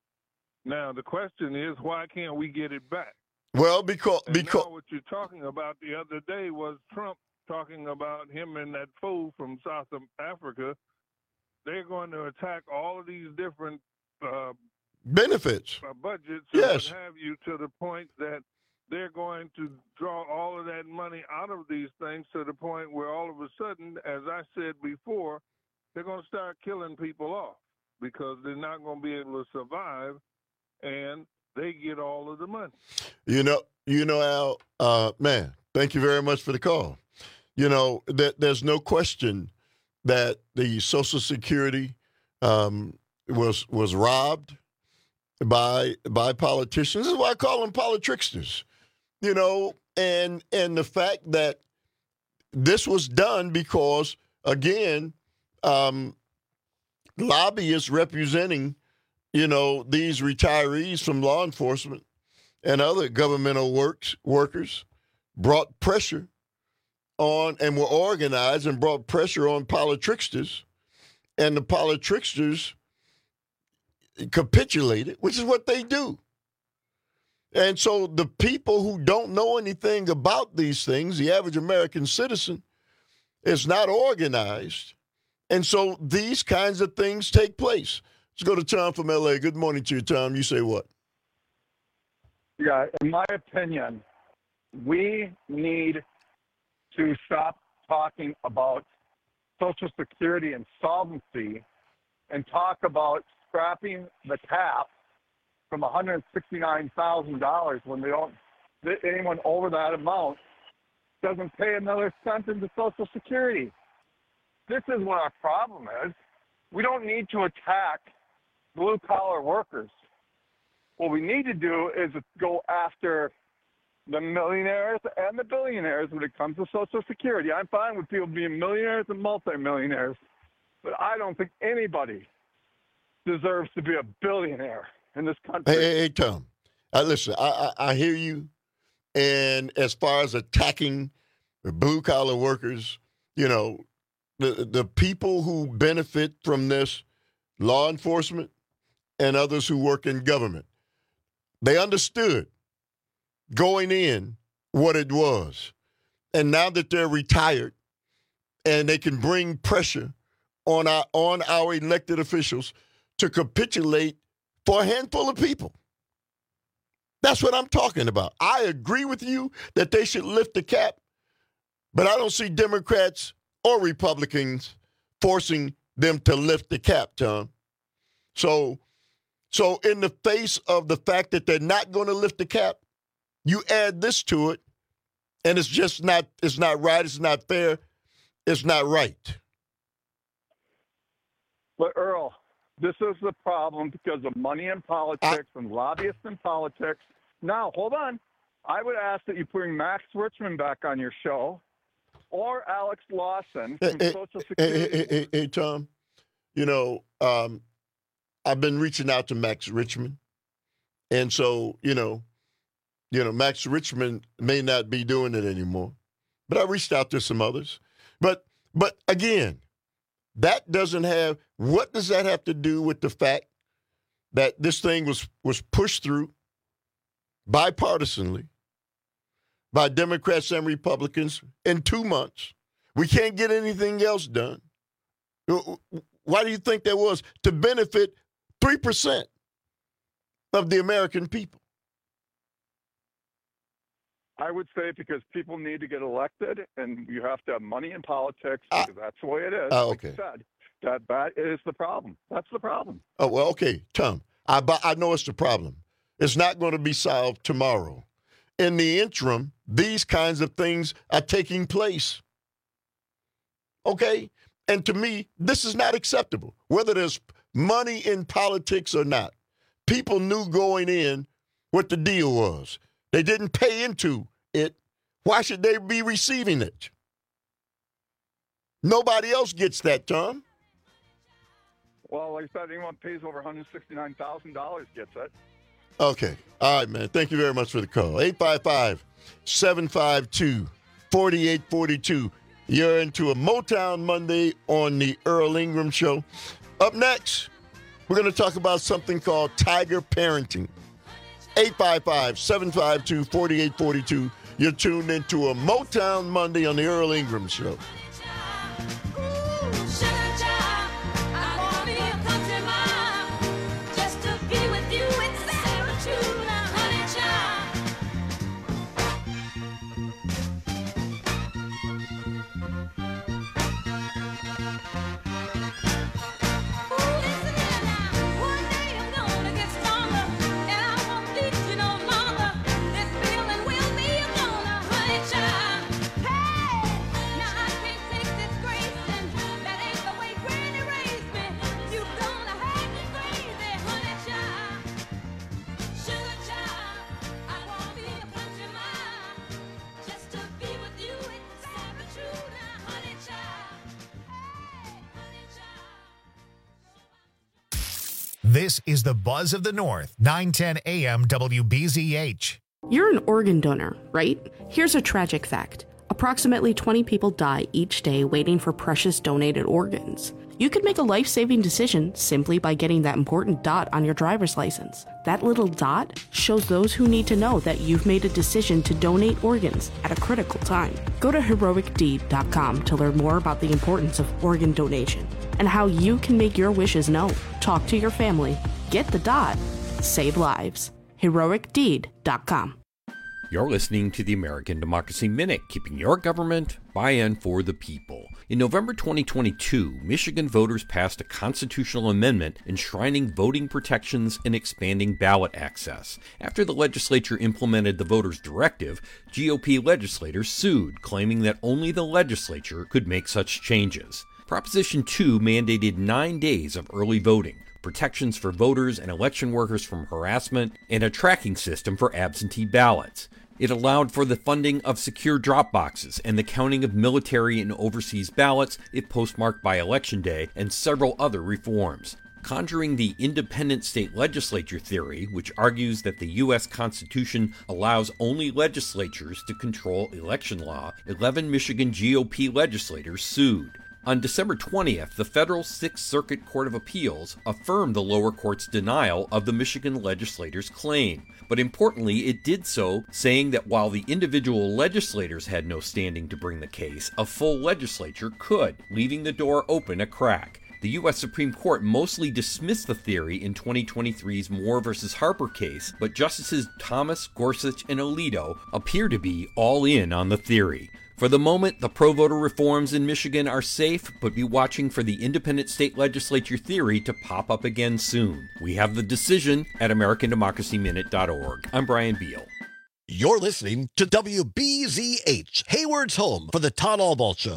Now, the question is, why can't we get it back? Well, because and because now what you're talking about the other day was Trump talking about him and that fool from South Africa. They're going to attack all of these different uh, benefits, uh, budgets, yes, and what have you, to the point that they're going to draw all of that money out of these things to the point where all of a sudden, as I said before, they're going to start killing people off because they're not going to be able to survive, and they get all of the money. You know, you know, Al, uh, man, thank you very much for the call. You know, that there's no question that the Social Security um, was was robbed by by politicians. This is why I call them politricksters. You know, and and the fact that this was done because, again, um, lobbyists representing, you know, these retirees from law enforcement and other governmental works workers brought pressure on and were organized and brought pressure on politricksters, and the politricksters capitulated, which is what they do. And so the people who don't know anything about these things, the average American citizen, is not organized. And so these kinds of things take place. Let's go to Tom from L A. Good morning to you, Tom. You say what? Yeah, in my opinion, we need to stop talking about Social Security insolvency and talk about scrapping the cap from one hundred sixty-nine thousand dollars when they don't, anyone over that amount doesn't pay another cent into Social Security. this is what our problem is. We don't need to attack blue-collar workers. What we need to do is go after the millionaires and the billionaires when it comes to Social Security. I'm fine with people being millionaires and multimillionaires, but I don't think anybody deserves to be a billionaire in this country. Hey, hey, hey Tom, uh, listen, I, I, I hear you. And as far as attacking the blue-collar workers, you know, the the people who benefit from this, law enforcement and others who work in government, they understood going in what it was. And now that they're retired and they can bring pressure on our on our elected officials to capitulate for a handful of people. That's what I'm talking about. I agree with you that they should lift the cap, but I don't see Democrats or Republicans forcing them to lift the cap, Tom. So, so in the face of the fact that they're not going to lift the cap, you add this to it, and it's just not, it's not right, it's not fair, it's not right. But Earl, this is the problem because of money in politics I, and lobbyists in politics. Now, hold on. I would ask that you bring Max Richmond back on your show or Alex Lawson from hey, Social hey, Security. Hey, hey, hey, hey, Tom, you know, um, I've been reaching out to Max Richmond. And so, you know, you know, Max Richmond may not be doing it anymore. But I reached out to some others. But but again, that doesn't have, what does that have to do with the fact that this thing was, was pushed through bipartisanly by Democrats and Republicans in two months? We can't get anything else done. Why do you think that was? To benefit three percent of the American people. I would say because people need to get elected, and you have to have money in politics, because uh, that's the way it is. Oh, like okay. you said, that, that is the problem. That's the problem. Oh, well, okay, Tom, I, I know it's the problem. It's not going to be solved tomorrow. In the interim, these kinds of things are taking place. Okay? And to me, this is not acceptable, whether there's money in politics or not. People knew going in what the deal was. They didn't pay into it. Why should they be receiving it? Nobody else gets that, Tom. Well, like I said, anyone pays over one hundred sixty-nine thousand dollars gets it. Okay. All right, man. Thank you very much for the call. eight five five, seven five two, four eight four two. You're into a Motown Monday on the Earl Ingram Show. Up next, we're going to talk about something called tiger parenting. eight five five, seven five two, four eight four two. You're tuned into a Motown Monday on the Earl Ingram Show. This is the Buzz of the North, nine ten A M W B Z H. You're an organ donor, right? Here's a tragic fact. Approximately twenty people die each day waiting for precious donated organs. You could make a life-saving decision simply by getting that important dot on your driver's license. That little dot shows those who need to know that you've made a decision to donate organs at a critical time. Go to heroic deed dot com to learn more about the importance of organ donation and how you can make your wishes known. Talk to your family. Get the dot. Save lives. heroic deed dot com. You're listening to the American Democracy Minute, keeping your government by and for the people. In November twenty twenty-two, Michigan voters passed a constitutional amendment enshrining voting protections and expanding ballot access. After the legislature implemented the voters' directive, G O P legislators sued, claiming that only the legislature could make such changes. Proposition two mandated nine days of early voting, protections for voters and election workers from harassment, and a tracking system for absentee ballots. It allowed for the funding of secure drop boxes and the counting of military and overseas ballots if postmarked by Election Day, and several other reforms. Conjuring the independent state legislature theory, which argues that the U S Constitution allows only legislatures to control election law, eleven Michigan G O P legislators sued. On December twentieth, the federal Sixth Circuit Court of Appeals affirmed the lower court's denial of the Michigan legislators' claim. But importantly, it did so saying that while the individual legislators had no standing to bring the case, a full legislature could, leaving the door open a crack. The U S Supreme Court mostly dismissed the theory in twenty twenty-three's Moore versus Harper case, but Justices Thomas, Gorsuch, and Alito appear to be all in on the theory. For the moment, the pro-voter reforms in Michigan are safe, but be watching for the independent state legislature theory to pop up again soon. We have the decision at American Democracy Minute dot org. I'm Brian Beal. You're listening to W B Z H, Hayward's home for the Todd Albaugh Show.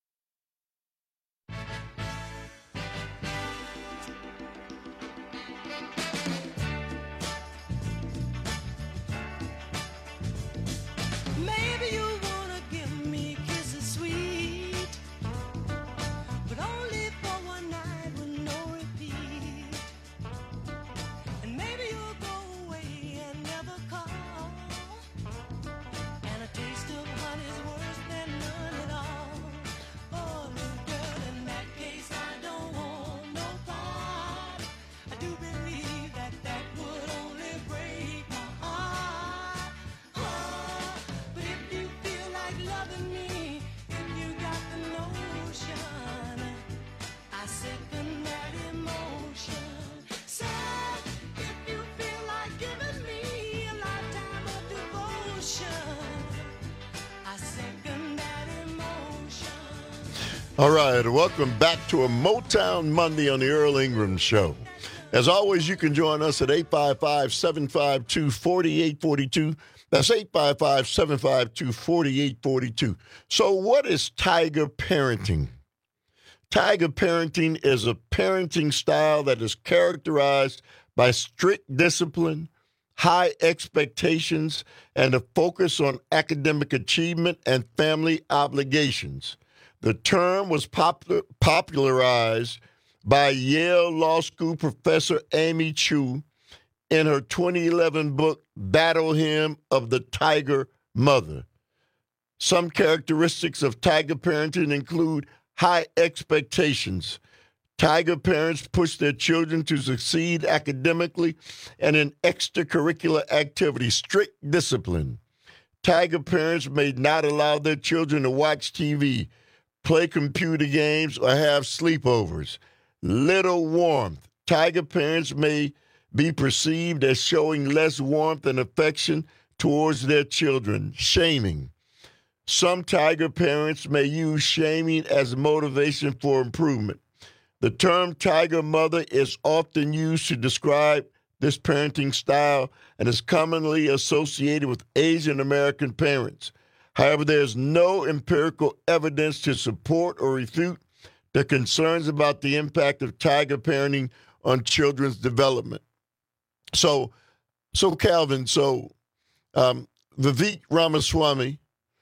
All right, welcome back to a Motown Monday on the Earl Ingram Show. As always, you can join us at eight five five, seven five two, four eight four two. That's eight five five, seven five two, four eight four two. So what is Tiger parenting? Tiger parenting is a parenting style that is characterized by strict discipline, high expectations, and a focus on academic achievement and family obligations. The term was popular, popularized by Yale Law School professor Amy Chu in her twenty eleven book, Battle Hymn of the Tiger Mother. Some characteristics of tiger parenting include high expectations. Tiger parents push their children to succeed academically and in extracurricular activities, strict discipline. Tiger parents may not allow their children to watch T V, play computer games, or have sleepovers. Little warmth. Tiger parents may be perceived as showing less warmth and affection towards their children. Shaming. Some tiger parents may use shaming as motivation for improvement. The term tiger mother is often used to describe this parenting style and is commonly associated with Asian American parents. However, there is no empirical evidence to support or refute the concerns about the impact of tiger parenting on children's development. So, so Calvin, so um, Vivek Ramaswamy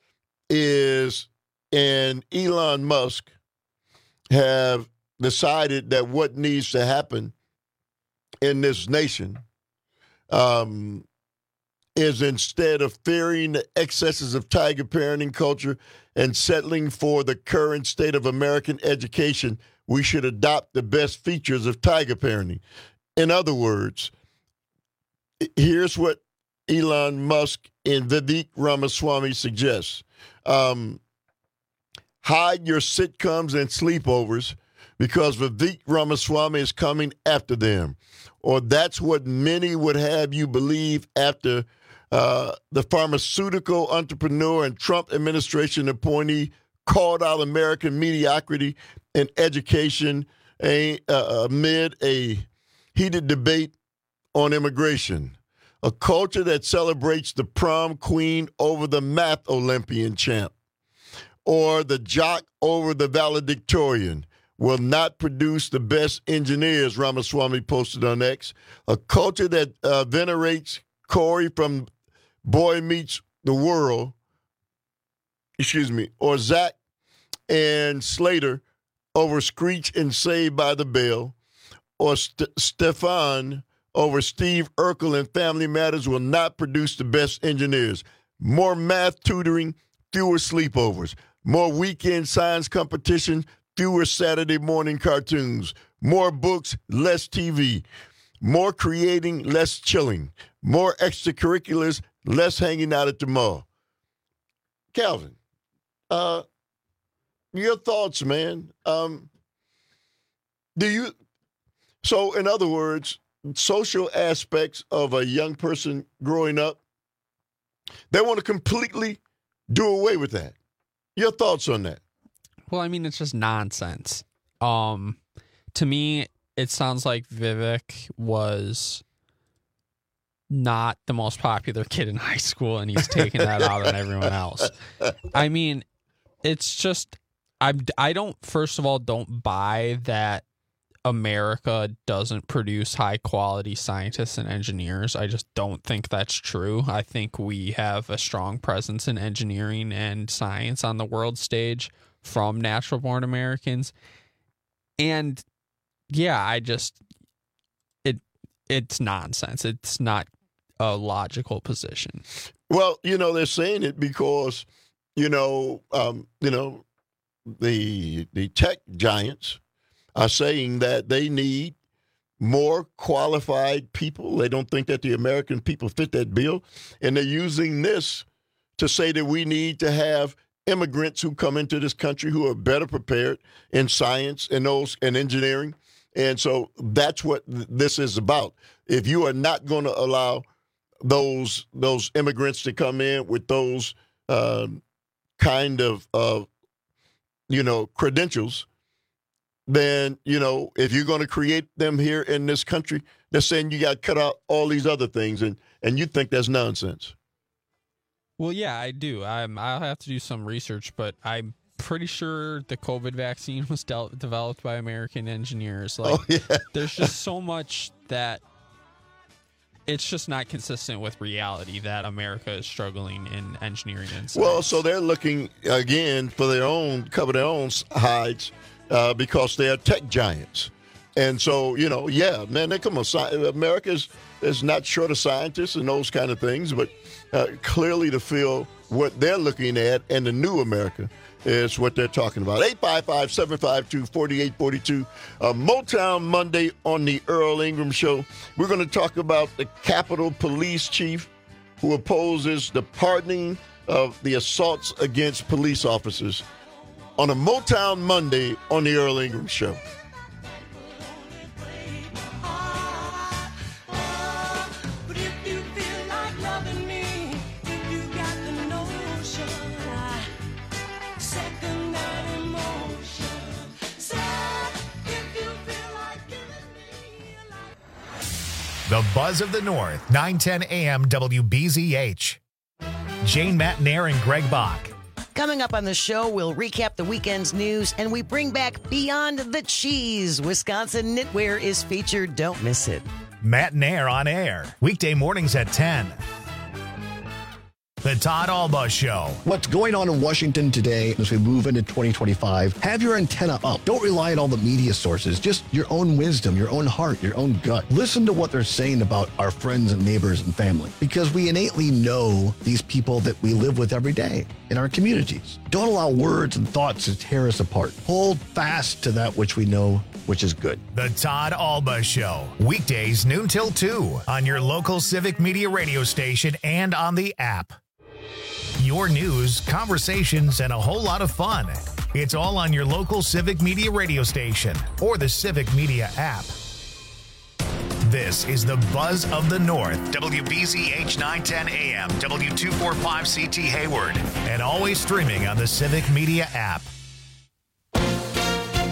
is and Elon Musk have decided that what needs to happen in this nation um, is instead of fearing the excesses of tiger parenting culture and settling for the current state of American education, we should adopt the best features of tiger parenting. In other words, here's what Elon Musk and Vivek Ramaswamy suggests. Um, hide your sitcoms and sleepovers because Vivek Ramaswamy is coming after them. Or that's what many would have you believe after uh, the pharmaceutical entrepreneur and Trump administration appointee called out American mediocrity in education a, uh, amid a heated debate on immigration. A culture that celebrates the prom queen over the math Olympian champ, or the jock over the valedictorian, will not produce the best engineers, Ramaswamy posted on X. A culture that uh, venerates Corey from Boy Meets the World, excuse me, or Zach and Slater over Screech and Saved by the Bell, or St- Stefan over Steve Urkel and Family Matters will not produce the best engineers. More math tutoring, fewer sleepovers. More weekend science competition, fewer Saturday morning cartoons. More books, less T V. More creating, less chilling. More extracurriculars, less hanging out at the mall. Calvin, uh, your thoughts, man. Um, do you, so in other words, social aspects of a young person growing up, they want to completely do away with that. Your thoughts on that? Well, I mean, it's just nonsense. Um, to me, it sounds like Vivek was not the most popular kid in high school, and he's taking that out on everyone else. I mean, it's just, I I don't, first of all, don't buy that America doesn't produce high quality scientists and engineers. I just don't think that's true. I think we have a strong presence in engineering and science on the world stage from natural born Americans. And yeah, I just, it it's nonsense. It's not a logical position. Well, you know, they're saying it because, you know, um, you know, the the tech giants are saying that they need more qualified people. They don't think that the American people fit that bill. And they're using this to say that we need to have immigrants who come into this country who are better prepared in science and those and engineering. And so that's what this is about. If you are not going to allow those those immigrants to come in with those uh, kind of, uh, you know, credentials, then, you know, if you're going to create them here in this country, they're saying you got to cut out all these other things, and, and you think that's nonsense. Well, yeah, I do. I'm, I'll have to do some research, but I'm pretty sure the COVID vaccine was de- developed by American engineers. Like, oh, yeah. There's just so much that it's just not consistent with reality that America is struggling in engineering and science. Well, so they're looking, again, for their own, cover their own hides, Uh, because they are tech giants. And so, you know, yeah, man, they come on. America is, is not short of scientists and those kind of things, but uh, clearly to feel what they're looking at and the new America is what they're talking about. eight five five, seven five two, four eight four two. Uh, Motown Monday on the Earl Ingram Show. We're going to talk about the Capitol Police Chief who opposes the pardoning of the assaults against police officers on a Motown Monday on the Earl Ingram Show. The Buzz of the North, nine ten A M W B Z H. Jane Matnair and Greg Bach. Coming up on the show, we'll recap the weekend's news and we bring back Beyond the Cheese. Wisconsin Knitwear is featured. Don't miss it. Matt Nair on air, weekday mornings at ten. The Todd Alba Show. What's going on in Washington today as we move into twenty twenty-five? Have your antenna up. Don't rely on all the media sources. Just your own wisdom, your own heart, your own gut. Listen to what they're saying about our friends and neighbors and family, because we innately know these people that we live with every day in our communities. Don't allow words and thoughts to tear us apart. Hold fast to that which we know, which is good. The Todd Alba Show. Weekdays noon till two on your local Civic Media radio station and on the app. Your news, conversations, and a whole lot of fun. It's all on your local Civic Media radio station or the Civic Media app. This is the Buzz of the North, W B Z H nine ten A M, W two forty-five C T Hayward, and always streaming on the Civic Media app.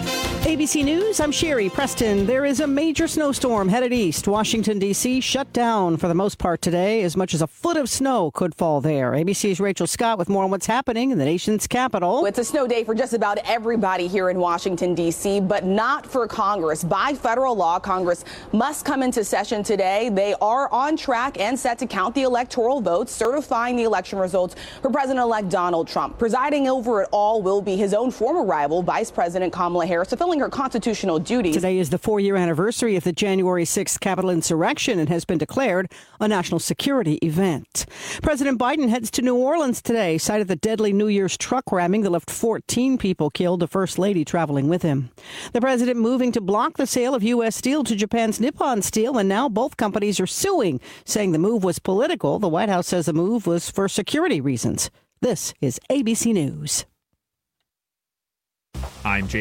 A B C News, I'm Sherry Preston. There is a major snowstorm headed east. Washington, D C shut down for the most part today. As much as a foot of snow could fall there. A B C's Rachel Scott with more on what's happening in the nation's capital. It's a snow day for just about everybody here in Washington, D C, but not for Congress. By federal law, Congress must come into session today. They are on track and set to count the electoral votes, certifying the election results for President-elect Donald Trump. Presiding over it all will be his own former rival, Vice President Kamala Harris, fulfilling her constitutional duties. Today is the four-year anniversary of the January sixth Capitol insurrection and has been declared a national security event. President Biden heads to New Orleans today, site of the deadly New Year's truck ramming that left fourteen people killed, the First Lady traveling with him. The president moving to block the sale of U S steel to Japan's Nippon Steel, and now both companies are suing, saying the move was political. The White House says the move was for security reasons. This is A B C News. I'm James